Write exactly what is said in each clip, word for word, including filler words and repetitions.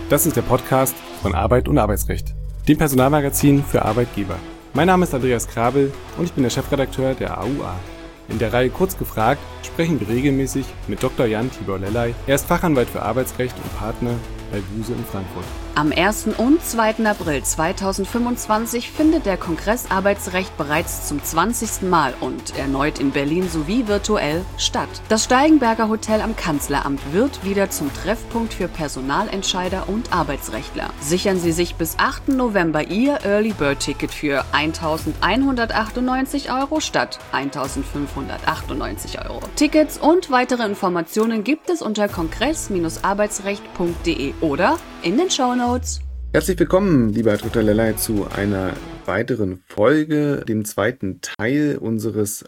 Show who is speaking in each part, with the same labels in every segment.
Speaker 1: Das ist der Podcast von Arbeit und Arbeitsrecht, dem Personalmagazin für Arbeitgeber. Mein Name ist Andreas Krabel und ich bin der Chefredakteur der A U A. In der Reihe Kurz gefragt sprechen wir regelmäßig mit Doktor Jan Tibor Lellay. Er ist Fachanwalt für Arbeitsrecht und Partner bei Buse in Frankfurt.
Speaker 2: Am ersten und zweiten April zweitausendfünfundzwanzig findet der Kongress Arbeitsrecht bereits zum zwanzigsten Mal und erneut in Berlin sowie virtuell statt. Das Steigenberger Hotel am Kanzleramt wird wieder zum Treffpunkt für Personalentscheider und Arbeitsrechtler. Sichern Sie sich bis achten November Ihr Early Bird Ticket für eintausendeinhundertachtundneunzig Euro statt eintausendfünfhundertachtundneunzig Euro. Tickets und weitere Informationen gibt es unter kongress Bindestrich arbeitsrecht punkt de oder in den Shownotes.
Speaker 1: Herzlich willkommen, lieber Doktor Lellay, zu einer weiteren Folge, dem zweiten Teil unseres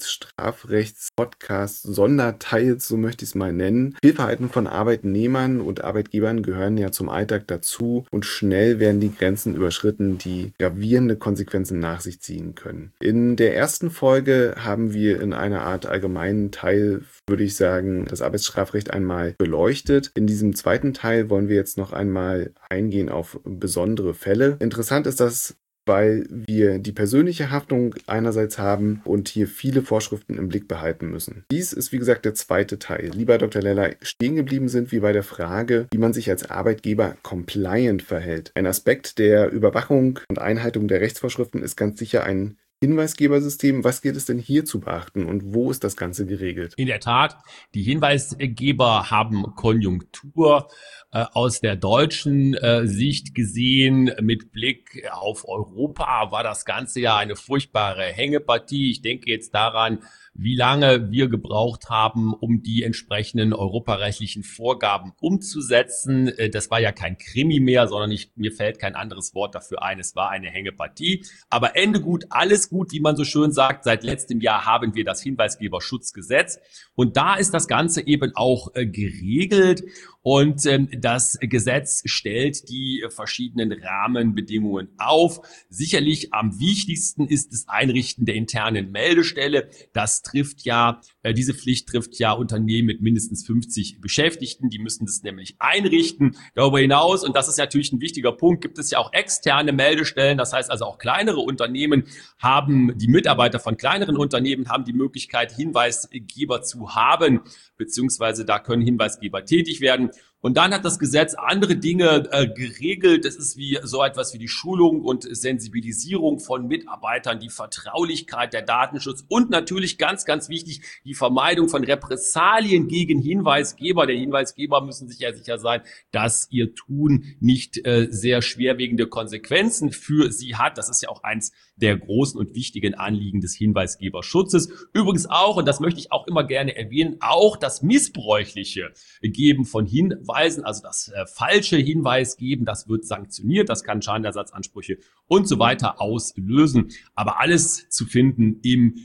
Speaker 1: Arbeitsstrafrechts-Podcasts, Sonderteils, so möchte ich es mal nennen. Fehlverhalten von Arbeitnehmern und Arbeitgebern gehören ja zum Alltag dazu und schnell werden die Grenzen überschritten, die gravierende Konsequenzen nach sich ziehen können. In der ersten Folge haben wir in einer Art allgemeinen Teil, würde ich sagen, das Arbeitsstrafrecht einmal beleuchtet. In diesem zweiten Teil wollen wir jetzt noch einmal eingehen auf besondere Fälle. Interessant ist das, weil wir die persönliche Haftung einerseits haben und hier viele Vorschriften im Blick behalten müssen. Dies ist, wie gesagt, der zweite Teil. Lieber Doktor Lellay, stehen geblieben sind wir bei der Frage, wie man sich als Arbeitgeber compliant verhält. Ein Aspekt der Überwachung und Einhaltung der Rechtsvorschriften ist ganz sicher ein Hinweisgebersystem. Was gilt es denn hier zu beachten und wo ist das Ganze geregelt?
Speaker 3: In der Tat, die Hinweisgeber haben Konjunktur äh, aus der deutschen äh, Sicht gesehen. Mit Blick auf Europa war das Ganze ja eine furchtbare Hängepartie. Ich denke jetzt daran, wie lange wir gebraucht haben, um die entsprechenden europarechtlichen Vorgaben umzusetzen. Das war ja kein Krimi mehr, sondern ich, mir fällt kein anderes Wort dafür ein. Es war eine Hängepartie. Aber Ende gut, alles gut, wie man so schön sagt. Seit letztem Jahr haben wir das Hinweisgeberschutzgesetz. Und da ist das Ganze eben auch äh, geregelt. Und ähm, das Gesetz stellt die verschiedenen Rahmenbedingungen auf. Sicherlich am wichtigsten ist das Einrichten der internen Meldestelle. Das trifft ja, äh, diese Pflicht trifft ja Unternehmen mit mindestens fünfzig Beschäftigten. Die müssen das nämlich einrichten. Darüber hinaus, und das ist natürlich ein wichtiger Punkt, gibt es ja auch externe Meldestellen. Das heißt also auch kleinere Unternehmen haben, die Mitarbeiter von kleineren Unternehmen haben die Möglichkeit, Hinweisgeber zu haben, beziehungsweise da können Hinweisgeber tätig werden. Und dann hat das Gesetz andere Dinge äh, geregelt. Das ist wie so etwas wie die Schulung und Sensibilisierung von Mitarbeitern, die Vertraulichkeit, der Datenschutz und natürlich ganz, ganz wichtig, die Vermeidung von Repressalien gegen Hinweisgeber. Der Hinweisgeber müssen sich ja sicher sein, dass ihr Tun nicht äh, sehr schwerwiegende Konsequenzen für sie hat. Das ist ja auch eins der großen und wichtigen Anliegen des Hinweisgeberschutzes. Übrigens auch, und das möchte ich auch immer gerne erwähnen, auch das missbräuchliche Geben von Hinweisen, also das äh, falsche Hinweis geben, das wird sanktioniert, das kann Schadenersatzansprüche und so weiter auslösen. Aber alles zu finden im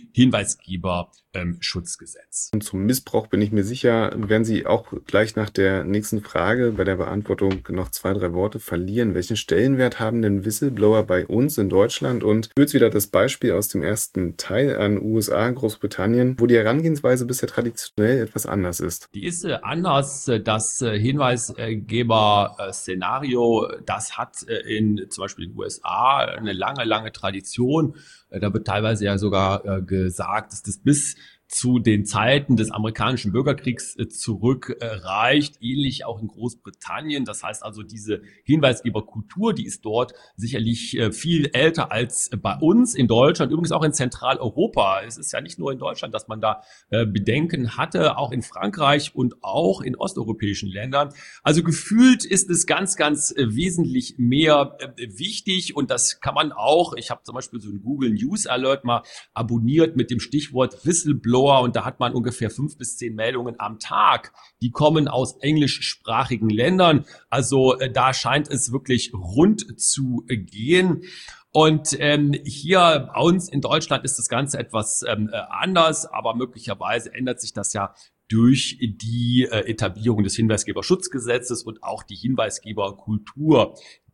Speaker 3: Hinweisgeberschutzgesetz.
Speaker 1: Und zum Missbrauch bin ich mir sicher, werden Sie auch gleich nach der nächsten Frage bei der Beantwortung noch zwei, drei Worte verlieren. Welchen Stellenwert haben denn Whistleblower bei uns in Deutschland? Und ich würde wieder das Beispiel aus dem ersten Teil an U S A, Großbritannien, wo die Herangehensweise bisher traditionell etwas anders ist.
Speaker 3: Die ist äh, anders. Das äh, Hinweisgeber-Szenario, das hat äh, in zum Beispiel in den U S A eine lange, lange Tradition. Äh, da wird teilweise ja sogar äh, gesagt, dass das bis zu den Zeiten des amerikanischen Bürgerkriegs äh, zurückreicht, äh, ähnlich auch in Großbritannien. Das heißt also, diese Hinweisgeberkultur, die ist dort sicherlich äh, viel älter als bei uns in Deutschland, übrigens auch in Zentraleuropa. Es ist ja nicht nur in Deutschland, dass man da äh, Bedenken hatte, auch in Frankreich und auch in osteuropäischen Ländern. Also gefühlt ist es ganz, ganz äh, wesentlich mehr äh, wichtig und das kann man auch, ich habe zum Beispiel so einen Google News Alert mal abonniert mit dem Stichwort Whistleblower und da hat man ungefähr fünf bis zehn Meldungen am Tag. Die kommen aus englischsprachigen Ländern. Also äh, da scheint es wirklich rund zu äh, gehen. Und ähm, hier bei uns in Deutschland ist das Ganze etwas ähm, anders, aber möglicherweise ändert sich das ja durch die äh, Etablierung des Hinweisgeberschutzgesetzes und auch die Hinweisgeberkultur,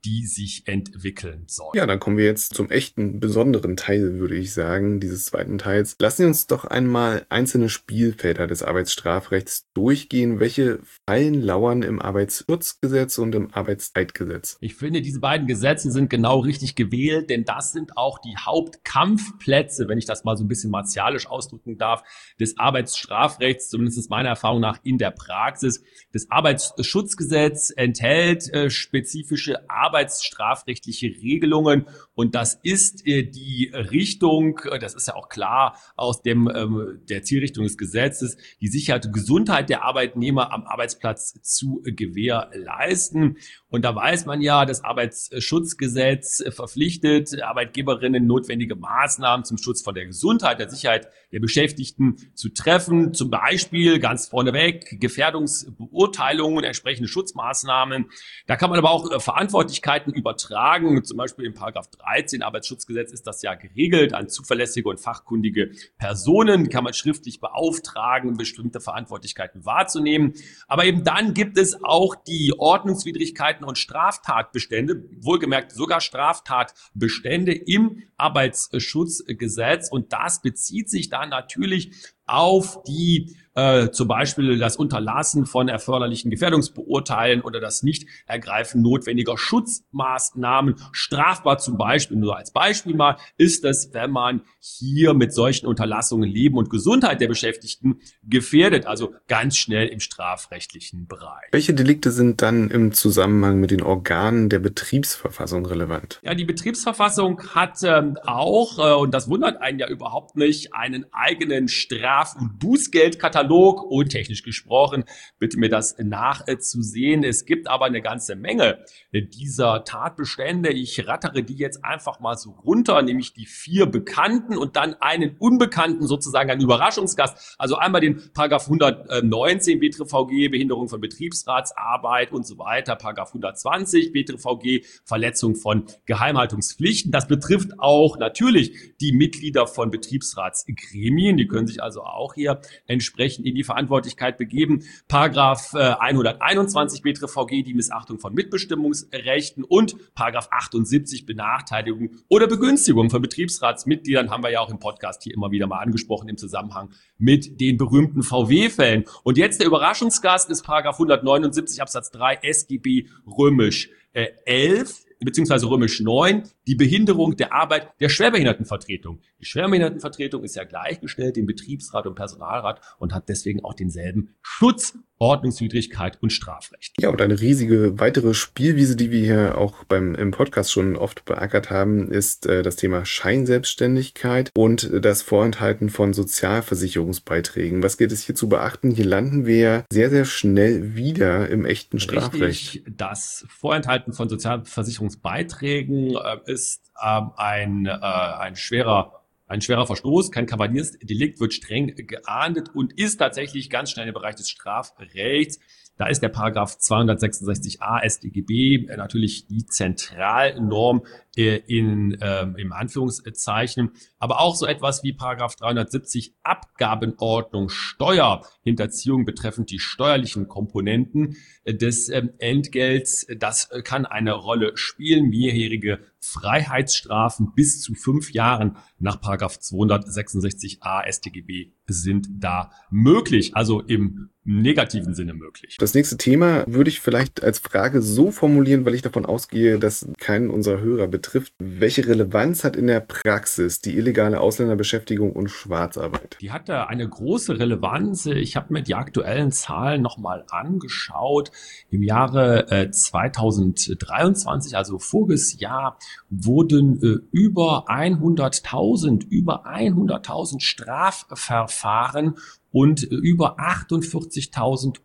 Speaker 3: die sich entwickeln sollen.
Speaker 1: Ja, dann kommen wir jetzt zum echten, besonderen Teil, würde ich sagen, dieses zweiten Teils. Lassen Sie uns doch einmal einzelne Spielfelder des Arbeitsstrafrechts durchgehen. Welche Fallen lauern im Arbeitsschutzgesetz und im Arbeitszeitgesetz?
Speaker 3: Ich finde, diese beiden Gesetze sind genau richtig gewählt, denn das sind auch die Hauptkampfplätze, wenn ich das mal so ein bisschen martialisch ausdrücken darf, des Arbeitsstrafrechts, zumindest meiner Erfahrung nach in der Praxis. Das Arbeitsschutzgesetz enthält äh, spezifische arbeitsstrafrechtliche Regelungen und das ist äh, die Richtung, äh, das ist ja auch klar aus dem ähm, der Zielrichtung des Gesetzes, die Sicherheit und Gesundheit der Arbeitnehmer am Arbeitsplatz zu äh, gewährleisten. Und da weiß man ja, das Arbeitsschutzgesetz äh, verpflichtet Arbeitgeberinnen notwendige Maßnahmen zum Schutz von der Gesundheit, der Sicherheit der Beschäftigten zu treffen. Zum Beispiel ganz vorneweg Gefährdungsbeurteilungen, entsprechende Schutzmaßnahmen. Da kann man aber auch äh, Verantwortlichkeiten übertragen. Zum Beispiel in Paragraph dreizehn Arbeitsschutzgesetz ist das ja geregelt. An zuverlässige und fachkundige Personen kann man schriftlich beauftragen, bestimmte Verantwortlichkeiten wahrzunehmen. Aber eben dann gibt es auch die Ordnungswidrigkeiten und Straftatbestände, wohlgemerkt sogar Straftatbestände im Arbeitsschutzgesetz. Und das bezieht sich dann natürlich auf die äh, zum Beispiel das Unterlassen von erforderlichen Gefährdungsbeurteilen oder das Nicht-Ergreifen notwendiger Schutzmaßnahmen. Strafbar zum Beispiel, nur als Beispiel mal, ist es, wenn man hier mit solchen Unterlassungen Leben und Gesundheit der Beschäftigten gefährdet, also ganz schnell im strafrechtlichen Bereich.
Speaker 1: Welche Delikte sind dann im Zusammenhang mit den Organen der Betriebsverfassung relevant?
Speaker 3: Ja, die Betriebsverfassung hat ähm, auch, äh, und das wundert einen ja überhaupt nicht, einen eigenen Straf- und Bußgeldkatalog und technisch gesprochen, bitte mir das nachzusehen. Es gibt aber eine ganze Menge dieser Tatbestände. Ich rattere die jetzt einfach mal so runter, nämlich die vier bekannten und dann einen unbekannten, sozusagen einen Überraschungsgast. Also einmal den Paragraph hundertneunzehn B T R V G, Behinderung von Betriebsratsarbeit und so weiter. Paragraph hundertzwanzig B T R V G, Verletzung von Geheimhaltungspflichten. Das betrifft auch natürlich die Mitglieder von Betriebsratsgremien. Die können sich also auch hier entsprechend in die Verantwortlichkeit begeben. Paragraph äh, hunderteinundzwanzig B T R V G, die Missachtung von Mitbestimmungsrechten und Paragraph achtundsiebzig Benachteiligung oder Begünstigung von Betriebsratsmitgliedern haben wir ja auch im Podcast hier immer wieder mal angesprochen im Zusammenhang mit den berühmten V W-Fällen. Und jetzt der Überraschungsgast ist Paragraph hundertneunundsiebzig Absatz drei S G B römisch äh, elf beziehungsweise römisch neun, die Behinderung der Arbeit der Schwerbehindertenvertretung. Die Schwerbehindertenvertretung ist ja gleichgestellt dem Betriebsrat und Personalrat und hat deswegen auch denselben Schutz, Ordnungswidrigkeit und Strafrecht.
Speaker 1: Ja, und eine riesige weitere Spielwiese, die wir hier auch beim im Podcast schon oft beackert haben, ist äh, das Thema Scheinselbstständigkeit und äh, das Vorenthalten von Sozialversicherungsbeiträgen. Was gilt es hier zu beachten? Hier landen wir sehr, sehr schnell wieder im echten Strafrecht.
Speaker 3: Richtig, das Vorenthalten von Sozialversicherungsbeiträgen äh, ist äh, ein, äh, ein schwerer Ein schwerer Verstoß, kein Kavaliersdelikt, wird streng geahndet und ist tatsächlich ganz schnell im Bereich des Strafrechts. Da ist der Paragraph zweihundertsechsundsechzig a S t G B natürlich die Zentralnorm äh, in, äh, im Anführungszeichen. Aber auch so etwas wie Paragraph dreihundertsiebzig Abgabenordnung Steuerhinterziehung betreffend die steuerlichen Komponenten äh, des äh, Entgelts. Das äh, kann eine Rolle spielen. Mehrjährige Freiheitsstrafen bis zu fünf Jahren nach Paragraph zweihundertsechsundsechzig a S t G B sind da möglich, also im negativen Sinne möglich.
Speaker 1: Das nächste Thema würde ich vielleicht als Frage so formulieren, weil ich davon ausgehe, dass keinen unserer Hörer betrifft. Welche Relevanz hat in der Praxis die illegale Ausländerbeschäftigung und Schwarzarbeit?
Speaker 3: Die hat da eine große Relevanz. Ich habe mir die aktuellen Zahlen nochmal angeschaut. Im Jahre äh, zweitausenddreiundzwanzig, also voriges Jahr, wurden äh, über hunderttausend, über hunderttausend Strafverfahren und über achtundvierzigtausend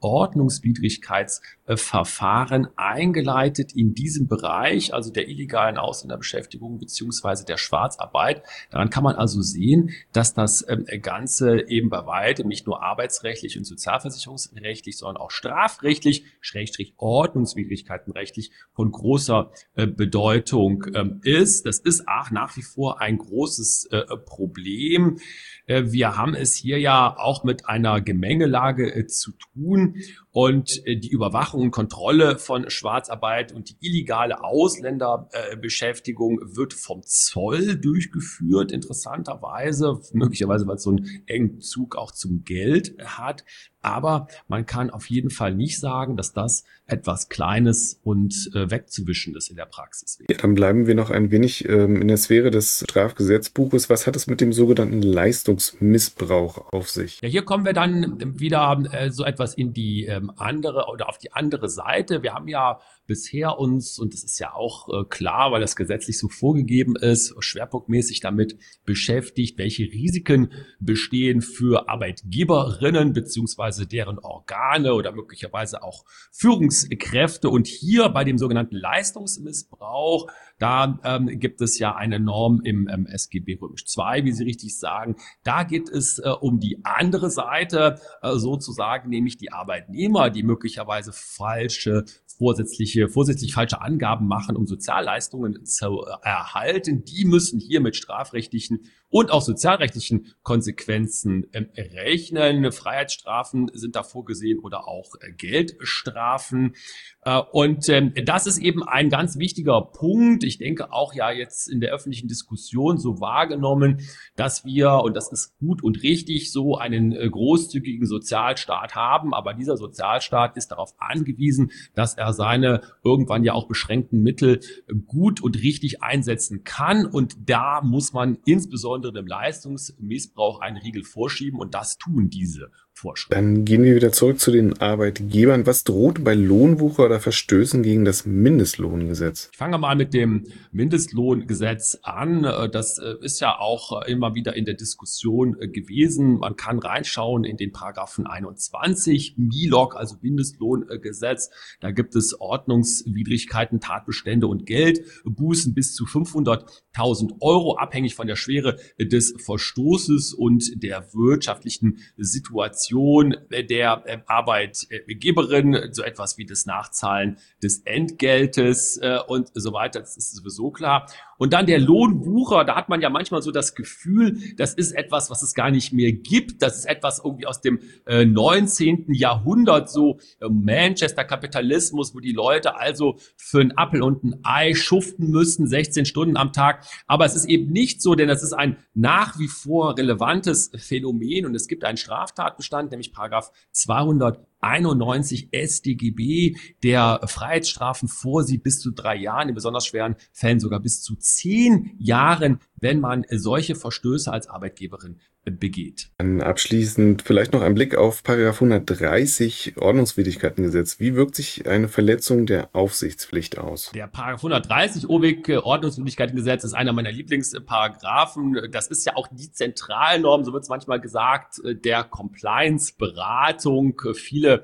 Speaker 3: Ordnungswidrigkeitsverfahren eingeleitet in diesem Bereich, also der illegalen Ausländerbeschäftigung beziehungsweise der Schwarzarbeit. Daran kann man also sehen, dass das Ganze eben bei weitem nicht nur arbeitsrechtlich und sozialversicherungsrechtlich, sondern auch strafrechtlich, schrägstrich ordnungswidrigkeitenrechtlich von großer Bedeutung ist. Das ist auch nach wie vor ein großes Problem. Wir haben es hier ja auch mit einer Gemengelage äh, zu tun Und äh, die Überwachung und Kontrolle von Schwarzarbeit und die illegale Ausländerbeschäftigung äh, wird vom Zoll durchgeführt, interessanterweise, möglicherweise, weil es so einen engen Zug auch zum Geld hat. Aber man kann auf jeden Fall nicht sagen, dass das etwas Kleines und äh, Wegzuwischendes in der Praxis wäre.
Speaker 1: Ja, dann bleiben wir noch ein wenig ähm, in der Sphäre des Strafgesetzbuches. Was hat es mit dem sogenannten Leistungsmissbrauch auf sich?
Speaker 3: Ja, hier kommen wir dann wieder äh, so etwas in die ähm, andere oder auf die andere Seite. Wir haben ja bisher uns, und das ist ja auch äh, klar, weil das gesetzlich so vorgegeben ist, schwerpunktmäßig damit beschäftigt, welche Risiken bestehen für Arbeitgeberinnen beziehungsweise deren Organe oder möglicherweise auch Führungskräfte. Und hier bei dem sogenannten Leistungsmissbrauch, da ähm, gibt es ja eine Norm im ähm, S G B Römisch zwei, wie Sie richtig sagen. Da geht es äh, um die andere Seite, äh, sozusagen, nämlich die Arbeitnehmer, die möglicherweise falsche vorsätzliche, vorsätzlich falsche Angaben machen, um Sozialleistungen zu erhalten. Die müssen hier mit strafrechtlichen und auch sozialrechtlichen Konsequenzen ähm, rechnen. Freiheitsstrafen sind da vorgesehen oder auch äh, Geldstrafen. Äh, und ähm, das ist eben ein ganz wichtiger Punkt. Ich denke auch ja jetzt in der öffentlichen Diskussion so wahrgenommen, dass wir, und das ist gut und richtig, so einen äh, großzügigen Sozialstaat haben. Aber dieser Sozialstaat ist darauf angewiesen, dass er seine irgendwann ja auch beschränkten Mittel gut und richtig einsetzen kann. Und da muss man insbesondere dem Leistungsmissbrauch einen Riegel vorschieben, und das tun diese Vorschriften.
Speaker 1: Dann gehen wir wieder zurück zu den Arbeitgebern. Was droht bei Lohnwucher oder Verstößen gegen das Mindestlohngesetz?
Speaker 3: Ich fange mal mit dem Mindestlohngesetz an. Das ist ja auch immer wieder in der Diskussion gewesen. Man kann reinschauen in den Paragraphen einundzwanzig, M I L O G, also Mindestlohngesetz. Da gibt es Ordnungswidrigkeiten, Tatbestände und Geldbußen bis zu fünfhunderttausend Euro, abhängig von der Schwere des Verstoßes und der wirtschaftlichen Situation der Arbeitgeberin, so etwas wie das Nachzahlen des Entgeltes und so weiter. Das ist sowieso klar. Und dann der Lohnwucher, da hat man ja manchmal so das Gefühl, das ist etwas, was es gar nicht mehr gibt. Das ist etwas irgendwie aus dem äh, neunzehnten Jahrhundert, so äh, Manchester-Kapitalismus, wo die Leute also für einen Appel und ein Ei schuften müssen, sechzehn Stunden am Tag. Aber es ist eben nicht so, denn das ist ein nach wie vor relevantes Phänomen, und es gibt einen Straftatbestand, nämlich Paragraph zweihunderteinundneunzig S t G B, der Freiheitsstrafen vorsieht bis zu drei Jahren, in besonders schweren Fällen sogar bis zu zehn Jahren, wenn man solche Verstöße als Arbeitgeberin begeht.
Speaker 1: Dann abschließend vielleicht noch ein Blick auf Paragraph hundertdreißig Ordnungswidrigkeitengesetz. Wie wirkt sich eine Verletzung der Aufsichtspflicht aus?
Speaker 3: Der Paragraph hundertdreißig O W I G Ordnungswidrigkeitengesetz ist einer meiner Lieblingsparagraphen. Das ist ja auch die Zentralnorm, so wird es manchmal gesagt, der Compliance-Beratung. Viele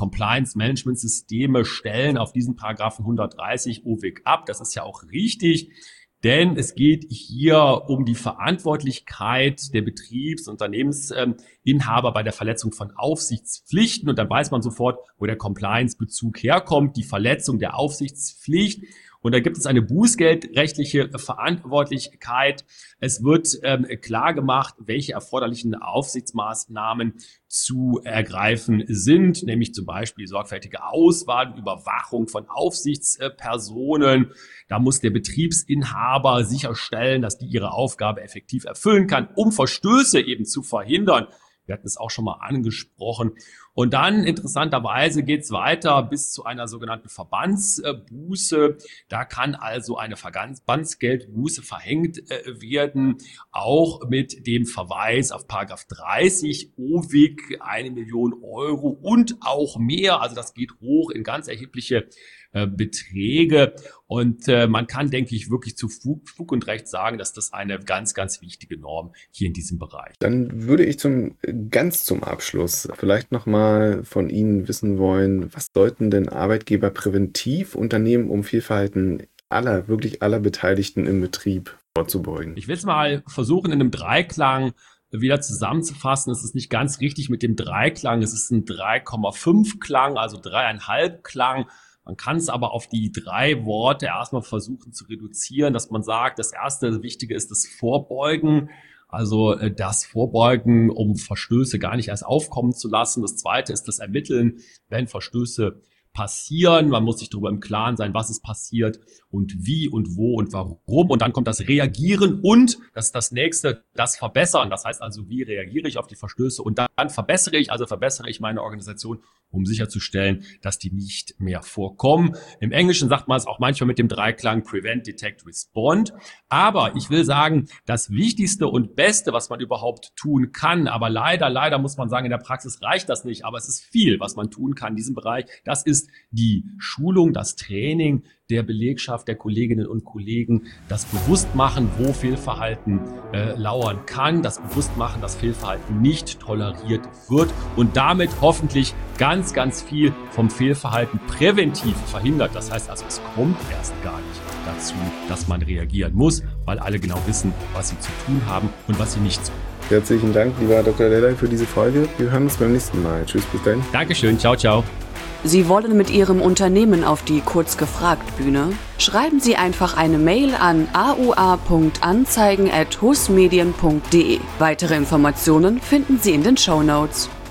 Speaker 3: Compliance-Management-Systeme stellen auf diesen Paragraphen hundertdreißig O W I G ab. Das ist ja auch richtig. Denn es geht hier um die Verantwortlichkeit der Betriebs- und Unternehmensinhaber bei der Verletzung von Aufsichtspflichten. Und dann weiß man sofort, wo der Compliance-Bezug herkommt, die Verletzung der Aufsichtspflicht. Und da gibt es eine bußgeldrechtliche Verantwortlichkeit. Es wird ähm, klar gemacht, welche erforderlichen Aufsichtsmaßnahmen zu ergreifen sind, nämlich zum Beispiel sorgfältige Auswahl und Überwachung von Aufsichtspersonen. Da muss der Betriebsinhaber sicherstellen, dass die ihre Aufgabe effektiv erfüllen kann, um Verstöße eben zu verhindern. Wir hatten es auch schon mal angesprochen. Und dann interessanterweise geht es weiter bis zu einer sogenannten Verbandsbuße. Da kann also eine Verbandsgeldbuße verhängt werden, auch mit dem Verweis auf Paragraph dreißig O W I G, eine Million Euro und auch mehr. Also das geht hoch in ganz erhebliche Beträge. Und äh, man kann, denke ich, wirklich zu Fug, Fug und Recht sagen, dass das eine ganz, ganz wichtige Norm hier in diesem Bereich.
Speaker 1: Dann würde ich zum ganz zum Abschluss vielleicht nochmal von Ihnen wissen wollen, was sollten denn Arbeitgeber präventiv unternehmen, um Fehlverhalten aller, wirklich aller Beteiligten im Betrieb vorzubeugen?
Speaker 3: Ich will es mal versuchen, in einem Dreiklang wieder zusammenzufassen. Es ist nicht ganz richtig mit dem Dreiklang. Es ist ein drei Komma fünf Klang, also dreieinhalb Klang. Man kann es aber auf die drei Worte erstmal versuchen zu reduzieren, dass man sagt, das erste Wichtige ist das Vorbeugen. Also äh, das Vorbeugen, um Verstöße gar nicht erst aufkommen zu lassen. Das zweite ist das Ermitteln, wenn Verstöße passieren. Man muss sich darüber im Klaren sein, was ist passiert und wie und wo und warum. Und dann kommt das Reagieren und, das ist das nächste, das Verbessern. Das heißt also, wie reagiere ich auf die Verstöße und dann verbessere ich, also verbessere ich meine Organisation, um sicherzustellen, dass die nicht mehr vorkommen. Im Englischen sagt man es auch manchmal mit dem Dreiklang Prevent, Detect, Respond. Aber ich will sagen, das Wichtigste und Beste, was man überhaupt tun kann, aber leider, leider muss man sagen, in der Praxis reicht das nicht, aber es ist viel, was man tun kann in diesem Bereich. Das ist die Schulung, das Training der Belegschaft, der Kolleginnen und Kollegen, das Bewusstmachen, wo Fehlverhalten äh, lauern kann, das Bewusstmachen, dass Fehlverhalten nicht toleriert wird und damit hoffentlich ganz, ganz viel vom Fehlverhalten präventiv verhindert. Das heißt also, es kommt erst gar nicht dazu, dass man reagieren muss, weil alle genau wissen, was sie zu tun haben und was sie nicht zu tun.
Speaker 1: Herzlichen Dank, lieber Doktor Lellay, für diese Folge. Wir hören uns beim nächsten Mal. Tschüss, bis dann.
Speaker 3: Dankeschön, ciao, ciao.
Speaker 2: Sie wollen mit Ihrem Unternehmen auf die Kurzgefragt-Bühne? Schreiben Sie einfach eine Mail an a u a punkt anzeigen at husmedien punkt de. Weitere Informationen finden Sie in den Shownotes.